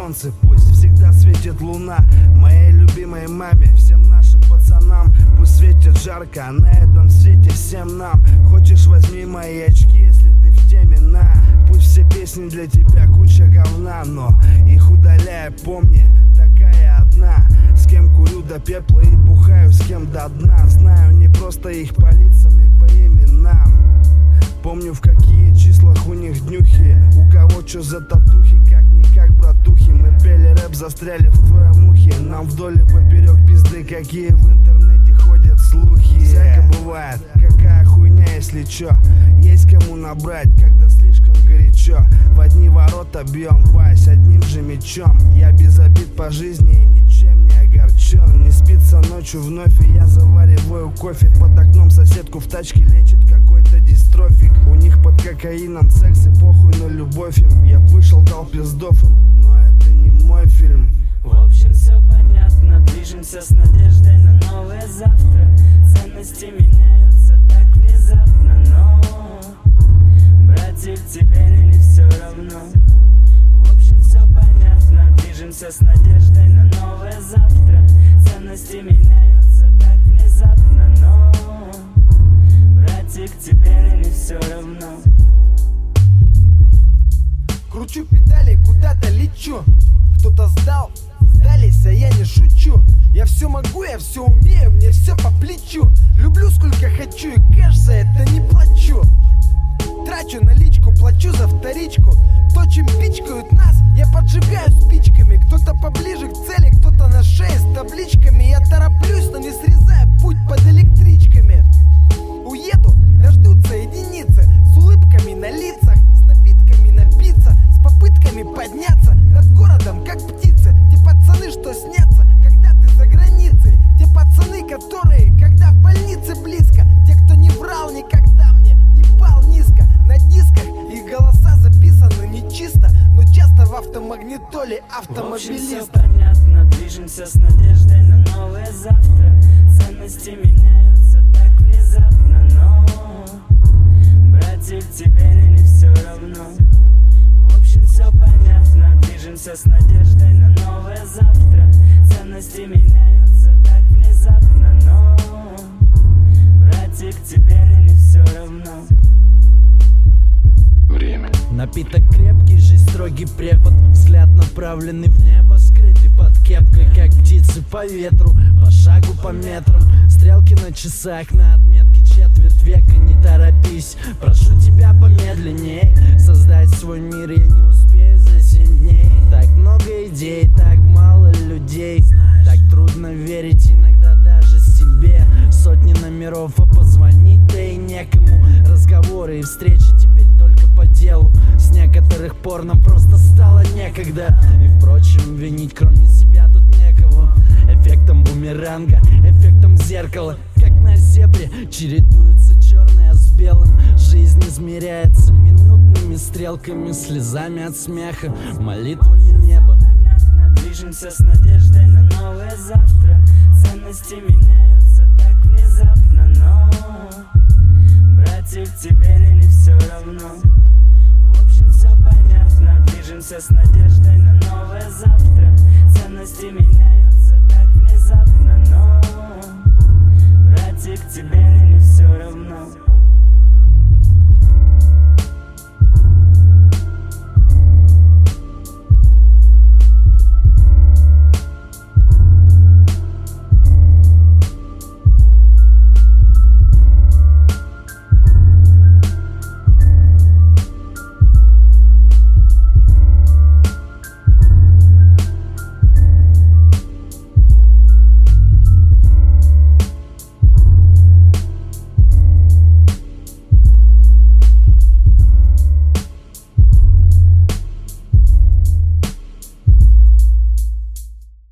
солнце, пусть всегда светит луна. Моей любимой маме, всем нашим пацанам, пусть светит жарко на этом свете всем нам. Хочешь, возьми мои очки, если ты в теме, на. Пусть все песни для тебя куча говна, но их удаляй, помни, такая одна. С кем курю до пепла и бухаю, с кем до дна. Знаю не просто их по лицам и по именам. Помню, в какие числах у них днюхи, у кого чё за татухи, как-никак братухи. Мы пели рэп, застряли в твоем ухе. Нам вдоль и поперек пизды, какие в интернете ходят слухи. Всяко бывает, какая хуйня, если чё. Есть кому набрать, когда слишком горячо. В одни ворота бьем вась одним же мечом. Я без обид по жизни и ничем не огорчен. Не спится ночью вновь, и я завариваю кофе. Под окном соседку в тачке лечит какой-то дистрофик. У них под кокаином секс и похуй на любовь им. Я вышел, дал пиздов им, но это не мой фильм. В общем, все понятно, движемся с надеждой на новое завтра. Ценности меняются так внезапно, но братик, теперь или все равно. В общем, все понятно, движемся с надеждой на новое завтра. Ценности меняются так внезапно, но братик, теперь или все равно. Кручу педали, куда-то лечу. Кто-то сдались, а я не шучу. Я все могу, я все умею, мне все по плечу. Люблю сколько хочу и кэш за это не плачу. Трачу наличку, плачу за вторичку. То, чем пичкают нас, я поджигаю спичками. Кто-то поближе к цели, кто-то на шее с табличками. Я тороплюсь, но не срезая путь под электричками. Уеду, дождутся единицы с улыбками на лицах, с напитками напиться, с попытками подняться над городом, как птицы. Те пацаны, что снятся, когда ты за границей. Те пацаны, которые, когда в больнице близко. Те, кто не врал никогда мне, не пал низко. На дисках их голоса записаны нечисто, но часто в автомагнитоле автомобилиста. В общем, все понятно, движемся с надеждой на новое завтра. Ценности меняются так внезапно, но братик, теперь или все равно. В общем, все понятно, движемся с надеждой на новое завтра. Ценности меняются так внезапно, но братик, теперь или все равно. Время. Напиток крепкий, жизнь строгий препод. Взгляд направленный в небо, скрытый под кепкой. Как птицы по ветру, по шагу, по метрам. Стрелки на часах, на отметке четверть века. Не торопись, прошу тебя помедленней. Создать свой мир я не успею за 7 дней. Так много идей, так мало людей. Так трудно верить иногда даже себе. Сотни номеров, а позвонить-то и некому. Разговоры и встречи теперь только по делу. С некоторых пор нам просто стало некогда. И впрочем, винить кроме себя тут некого. Эффектом бумеранга, эффектом зеркала. Как на зебре чередуется черное с белым. Жизнь измеряется минутными стрелками, слезами от смеха, молитвами неба. Движемся с надеждой на новое завтра. Ценности меняются так внезапно, но братик, теперь или все равно. В общем, все понятно, движемся с надеждой на новое завтра. Ценности меняются